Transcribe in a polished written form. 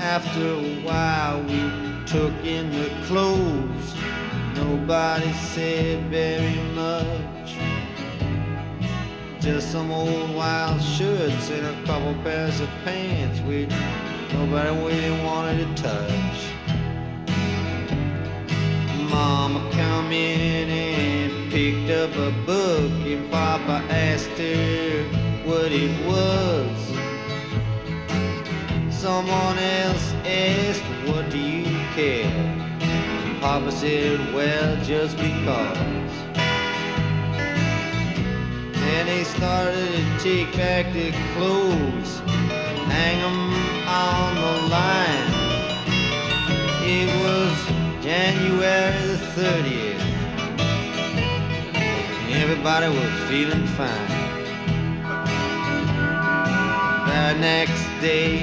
After a while we took in the clothes. Nobody said very much. Just some old wild shirts and a couple pairs of pants which nobody really wanted to touch. Mama come in and picked up a book, and Papa asked her what it was. Someone else asked, what do you care? Papa said, well, just because. Then they started to take back their clothes, hang them on the line. It was January the 30th. Everybody was feeling fine. The next day